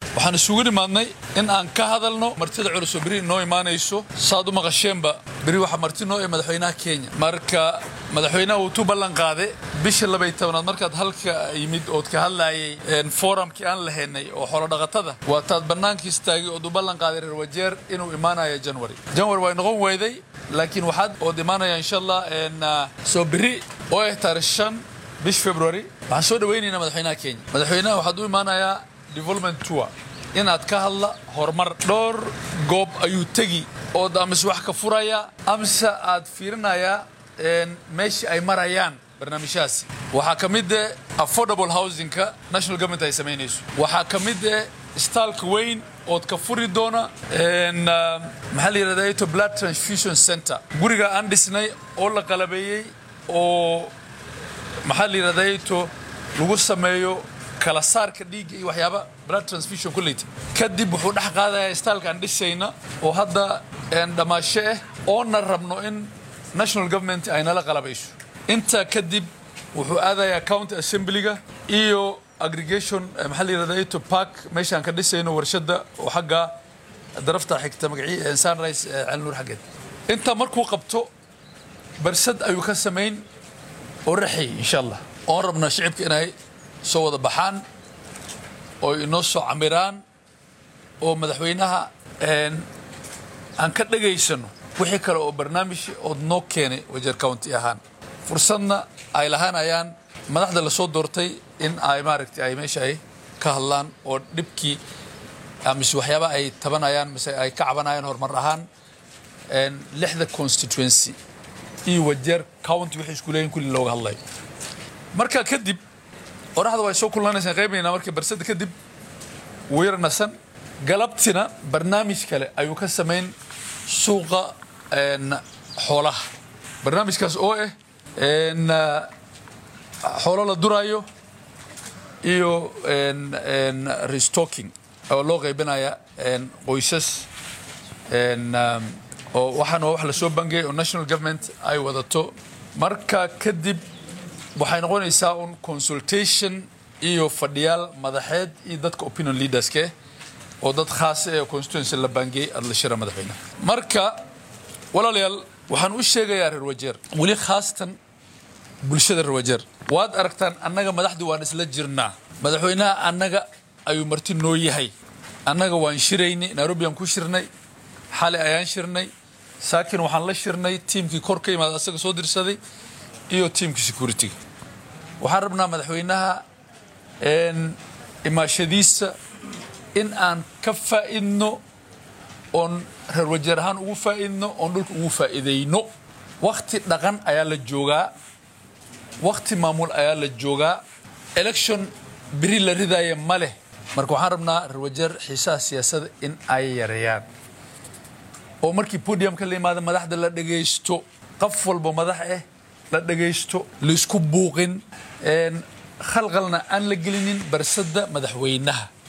waxaan isugu nimaadnay in aan ka hadalno martida culus oo bari noo imaanayso saad u maqasheenba bari waxa marti noo madaxweynaha Kenya marka madaxweynaha uu tu ballan qaaday bisha 12 markaad halka yimid oo ka hadlayay forumkii aan lahaynay oo xoolo dhaqatada waa taad banaanka istaagay oo u ballan qaaday reer Wajeer inuu imaanayo January way noqon weyday laakiin waxaad oo imaanaya insha Allah soo bari oo taariikhan bish February waxaan soo dhaweynaynaa madaxweynaha Kenya madaxweynaha waxa uu imaanayaa development tour inaad ka hadla horumar dhowr goob ayuu tagi oo daamis wax ka furaya amsa aad fiirinaya meeshii ay marayaan barnaamijyaas waxa kamid ah affordable housing ka national government ay sameynayso waxa kamid ah isbitaalka weyn oo ka furi doona maxaa la yiraahdaa blood transfusion center guriga aan dhisnay oo la qalabeeyay oo maxaa la yiraahdaa lagu sameeyo kala saarka dhiigga iyo waxyaaba blood transfusion kulleed kadib wuxuu dhax qaadayaa isbitaalka aan dhisayna oo hadda dhamaasho ah oo na rabno in national government ay nala qalabayso inta kadib wuxuu aadayaa county assembly-ga iyo aggregation maxaa la yiraahdaa park meeshaan ka dhisayno warshada oo xagga darafta xigta magaciisa Sunrise Alnuur xageed inta markuu qabto barsad ayuu ka sameyn oo raxay insha Allah oo rabna shacabka inay soo wada baxaan oo inoo soo camiraan oo madaxweynaha aan ka dhageysano wixii kale oo barnaamij oo noo keenay Wajeer County ahaan fursadna ay lahaanayaan madaxda la soo doortay in ay maaragtay ay meesha ay ka hadlaan oo dibkii amis waxyaaba ay tabanayaan mise ay ka cabanayaan horumar ahaan lixda constituency iyo Wajeer County wixii isku leeyihiin kulli looga hadlay marka kadib oraxda way soo kulanaysan qaybina markii barsada kadib weernasan galabtina barnaamij kale ayuu ka sameyn suuqa xoolaha barnaamijkaas oo xoolo la durayo iyo restocking oo loo qaybinaya qoysas oo waxaan wax la soo bangay oo national government ay wadato marka kadib waxay noqonaysaa un consultation iyo fadhiyaal madaxeed iyo dadka opinion leaders ke oo dad khaas ah oo constituency la bangay adla shira madaxweynaha marka walaalayaal waxaan u sheegayaa reer Wajeer wali khaasatan bulshada reer Wajeer waad aragtaan annaga madaxdu waan isla jirnaa madaxweynaha annaga ayuu marti noo yahay annaga waan shiraynay Nairobi aan ku shirnay xalay ayaan shirnay saakin waxaan la shirnay teamkii kor ka yimaada asaga soo dirsaday iyo teamkii security waxaan rabnaa madaxweynaha imaashadiisa in aan ka faa'iidno on reer Wajeer ahaan ugu faa'iidno on dhulka ugu faa'iideyno waqti dhaqan ayaa la joogaa waqti maamul ayaa la joogaa election biri la ridaaya male marka waxaan rabnaa reer Wajeer xiisaha siyaasadda in ay yareeyaan oo markii podiumka la yimaado madaxda la dhageysto qof walba madax ah la dhageysto la isku buuqin khalqalna aan la gelinin barsada madaxweynaha